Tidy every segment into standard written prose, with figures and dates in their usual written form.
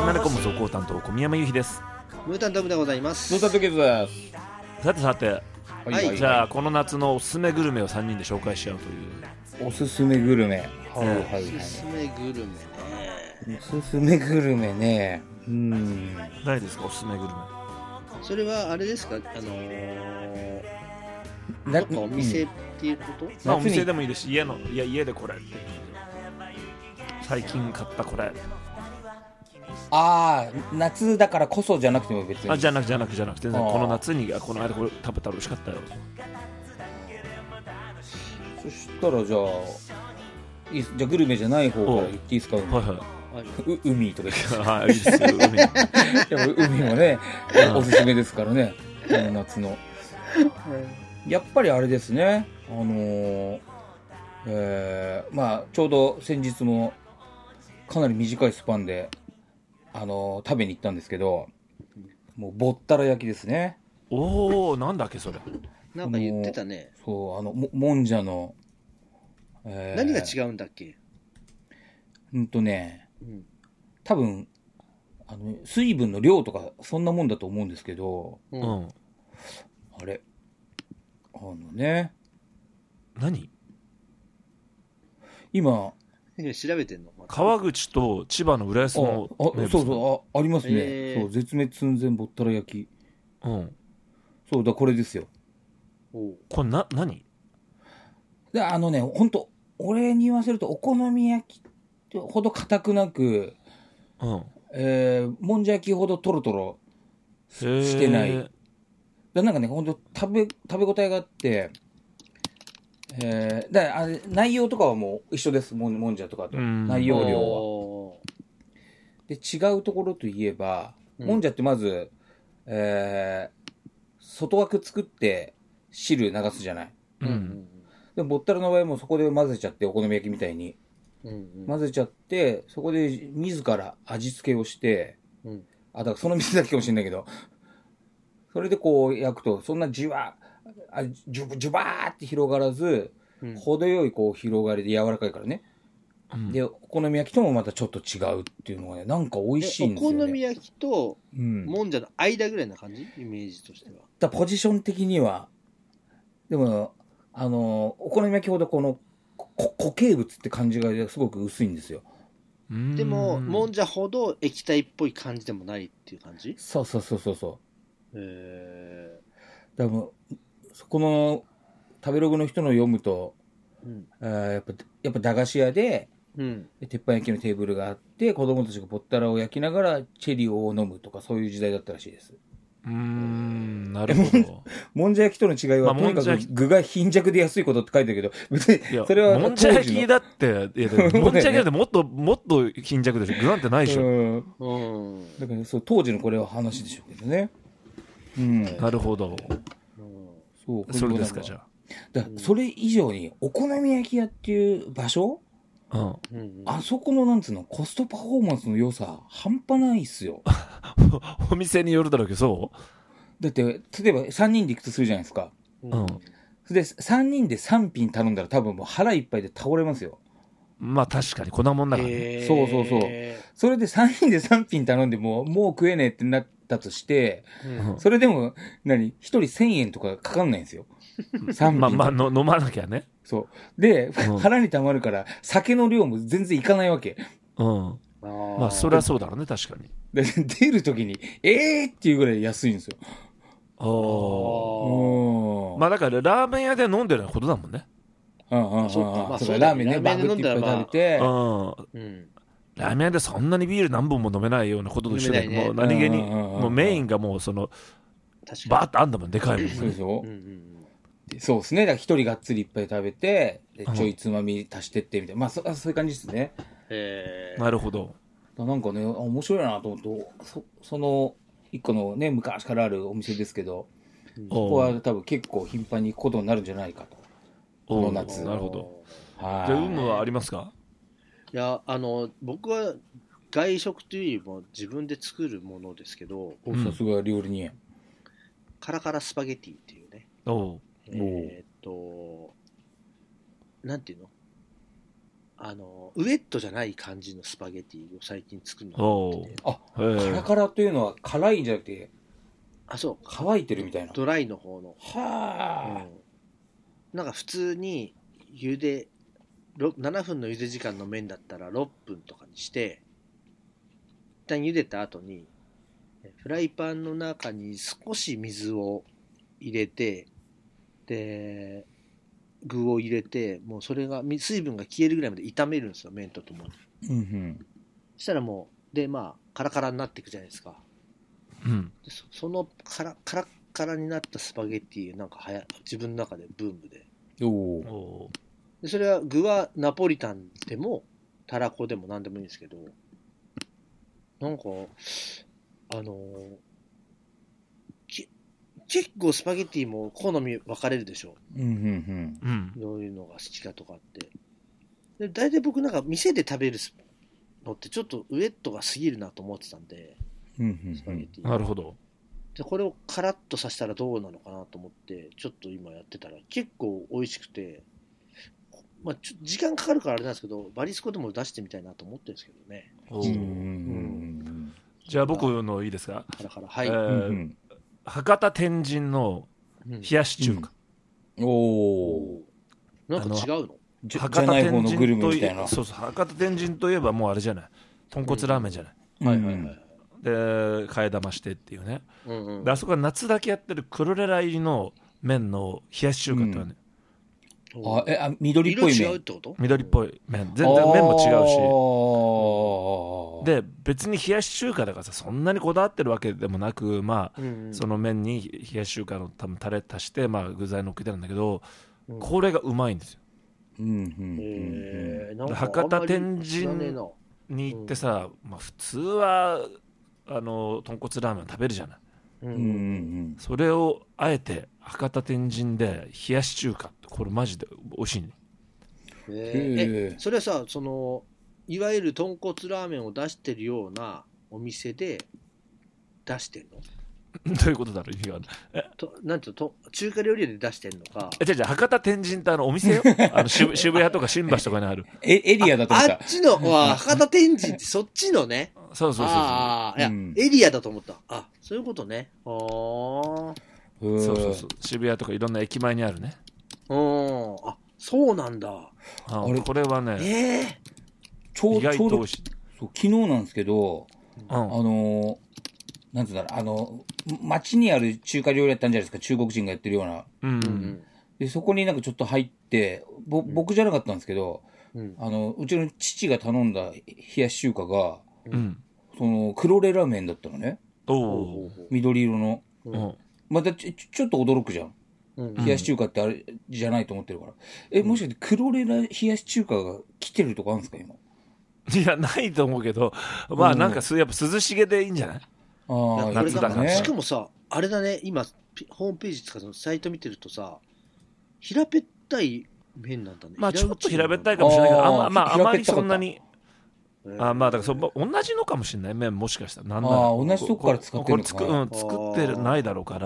島根コム続行担当小宮山由紀です。 ムータントムでございます。 ノータントケーズです。 さて、 はいじゃあこの夏のおすすめグルメを3人で紹介し合うという。 おすすめグルメ、はいはいはい、 おすすめグルメね。 おすすめグルメね。 何ですかおすすめグルメ。 それはあれですか、なんかお店っていうこと？ まあお店でもいいですし、家でこれって最近買ったこれ。 ああ、夏だからこそじゃなくても別に。 じゃなくて全然この夏にこの間これ食べたら美味しかったよ。 そしたらじゃあグルメじゃない方から言っていいですか。 はいはい。 海とか言って。 はい、いいですよ海。 やっぱ海もねおすすめですからね、この夏の。やっぱりあれですね、まあちょうど先日もかなり短いスパンで食べに行ったんですけど、もうぼったら焼きですね。 おお、なんだっけそれ。 なんか言ってたね。 そうもんじゃの、 何が違うんだっけ。 多分水分の量とかそんなもんだと思うんですけど、あれ何今調べてんの。 川口と千葉の浦安の名物。 そうありますね、そう絶滅寸前ぼったら焼き。そうだ、これですよ。 これ何で本当俺に言わせるとお好み焼きほど硬くなく、もんじゃ焼きほどトロトロしてない。なんかね、本当食べ応えがあって、内容とかはもう一緒です。もんじゃとかと内容量は。で違うところといえば、もんじゃってまず、外枠作って汁流すじゃない。でもぼったらの場合もそこで混ぜちゃって、お好み焼きみたいに混ぜちゃって、そこで自ら味付けをして、だからその水だけかもしれないけど、それでこう焼くとそんなジュバーって広がらず、程よいこう広がりで柔らかいからね。でお好み焼きともまたちょっと違うっていうのがね、なんか美味しいんですよね。 お好み焼きともんじゃの間ぐらいな感じ、イメージとしては。 だポジション的にはでもお好み焼きほどこの固形物って感じがすごく薄いんですよ。 でももんじゃほど液体っぽい感じでもないっていう感じ。 そうだからそこの食べログの人の読むと、やっぱ駄菓子屋で、鉄板焼きのテーブルがあって、子供たちがぼったらを焼きながらチェリオを飲むとか、そういう時代だったらしいです。 なるほど。 もんじゃ焼きとの違いは、とにかく具が貧弱で安いことって書いてるけど、別にそれはもんじゃ焼きだって、もんじゃ焼きだってもっと貧弱でしょ。具なんてないでしょ。 だからそう当時のこれは話でしょうけどね。 なるほど。それですか。じゃあそれ以上にお好み焼き屋っていう場所、あそこのなんつうのコストパフォーマンスの良さ半端ないっすよ。 お店によるだろうけど、そうだって例えば3人で行くとするじゃないですか。で3人で3品頼んだら多分もう腹いっぱいで倒れますよ。 まあ確かにこんなもんだからね。 そうそれで3人で3品頼んでも食えねえってなったとして、それでも1人1000円とかかかんないんですよ。3品まあ飲まなきゃね。 そうで、腹にたまるから酒の量も全然いかないわけ。まあそれはそうだろうね、確かに。 で出るときにっていうぐらい安いんですよ。 まあだからラーメン屋で飲んでることだもんね。 そうラーメンね、バグっていっぱい食べて、 ラーメン屋でそんなにビール何本も飲めないようなことと一緒で、もう何気にもうメインがもうそのバーッとあんだもん、でかいもんね。 そうですね。だから一人がっつりいっぱい食べて、ちょいつまみ足してってみたいな、まあそういう感じですね。 なるほど。 なんかね、面白いなと思って、その一個のね、昔からあるお店ですけど、そこは多分結構頻繁に行くことになるんじゃないかと。この夏。 なるほど。じゃあ有無はありますか？ いや、僕は外食というよりも自分で作るものですけど、 さすが料理人。 カラカラスパゲティっていうね。なんていうの、 ウエットじゃない感じのスパゲティを最近作るのがカラカラというのは辛いんじゃなくて、 そう乾いてるみたいな。 ドライの方の。 はあ、なんか普通に7分の茹で時間の麺だったら6分とかにして、一旦茹でた後にフライパンの中に少し水を入れて、で具を入れて、もうそれが水分が消えるぐらいまで炒めるんですよ、麺とともに。そしたらもうでカラカラになっていくじゃないですか。でそのカラカラになったスパゲッティなんか自分の中でブームで。でそれは具はナポリタンでもたらこでも何でもいいんですけど、なんか結構スパゲッティも好み分かれるでしょ。どういうのが好きかとかって。で大体僕なんか店で食べるのってちょっとウエットが過ぎるなと思ってたんで、スパゲッティ。 なるほど。 でこれをカラッとさせたらどうなのかなと思ってちょっと今やってたら結構美味しくて、時間かかるからあれなんですけど、バリスコでも出してみたいなと思ってるんですけどね。 じゃあ僕のいいですか。 はい。 博多天神の冷やし中華。 なんか違うの？ 博多天神といえば、博多天神といえばもうあれじゃない。豚骨ラーメンじゃない。で替え玉してっていうね。であそこは夏だけやってる黒レラ入りの麺の冷やし中華ってね。 緑っぽい麺。 緑っぽい麺。全然麺も違うし。で別に冷やし中華だからさ、そんなにこだわってるわけでもなく、その麺に冷やし中華の多分タレ足して、具材乗っけてるんだけど、これがうまいんですよ。博多天神に行ってさ、普通は豚骨ラーメン食べるじゃない。それをあえて博多天神で冷やし中華って、これマジで美味しいね。 それはさ、いわゆる豚骨ラーメンを出してるようなお店で出してるの？ どういうことだろう、意味がなんていうの、中華料理で出してるのか。 じゃあ博多天神ってお店よ。渋谷とか新橋とかにあるエリアだと思った。 あっちの博多天神ってそっちのね。 そう。いや、エリアだと思った。そういうことね。 そう渋谷とかいろんな駅前にあるね。 そうなんだ。 これはね、 意外と美味しい。昨日なんですけど、なんていうんだろう、街にある中華料理やったんじゃないですか、中国人がやってるような。でそこになんかちょっと入って、僕じゃなかったんですけど、うちの父が頼んだ冷やし中華が、その黒レラ麺だったのね。緑色の。またちょっと驚くじゃん。冷やし中華ってあれじゃないと思ってるから。もしかして黒レラ冷やし中華が来てるとかあるんですか、今。 いや、ないと思うけど、なんかやっぱ涼しげでいいんじゃない？ 夏だからね。しかもさ、あれだね、今ホームページとかサイト見てるとさ、平べったい麺なんだね。 ちょっと平べったいかもしれないけど、あまりそんなに。だから同じのかもしれない、麺もしかしたら。 同じとこから使ってるのかな。 作ってないだろうから。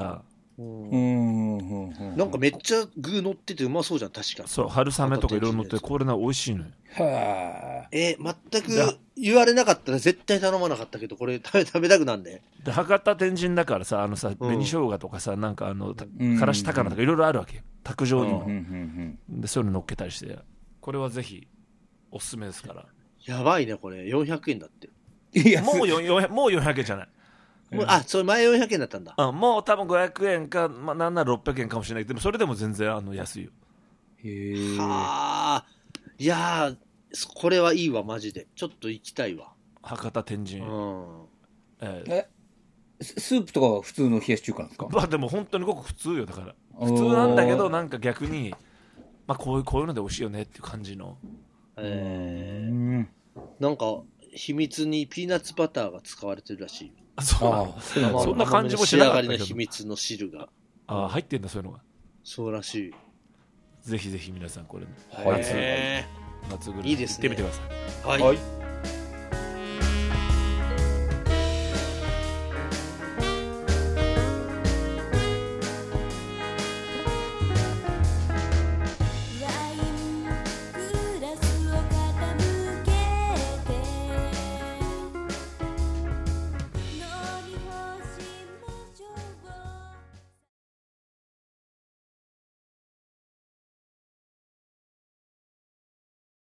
なんかめっちゃ具乗っててうまそうじゃん、確かに。 そう、春雨とかいろいろ乗って、これ美味しいのよ。 全く言われなかったら絶対頼まなかったけど、これ食べたくなんで。 博多天神だからさ、紅生姜とかさ、なんかからし高菜とかいろいろあるわけよ、卓上にも。でそういうの乗っけたりして、これはぜひおすすめですから。 やばいね、これ400円だって。 もう400円じゃない。 それ前400円だったんだ。 もう多分500円か、なんなら600円かもしれないけど、それでも全然安いよ。 いやこれはいいわ、マジで。ちょっと行きたいわ。 博多天神。 スープとかは普通の冷やし中華なんですか？ でも本当にごく普通よ、だから。普通なんだけど、なんか逆に、こういうので美味しいよねっていう感じの。 なんか、秘密にピーナッツバターが使われてるらしい。 そんな感じもしなかったけど。 仕上がりの秘密の汁が。 入ってんだ、そういうのが。 そうらしい。 ぜひぜひ皆さんこれ、 夏ぐらい行ってみてください。 はい。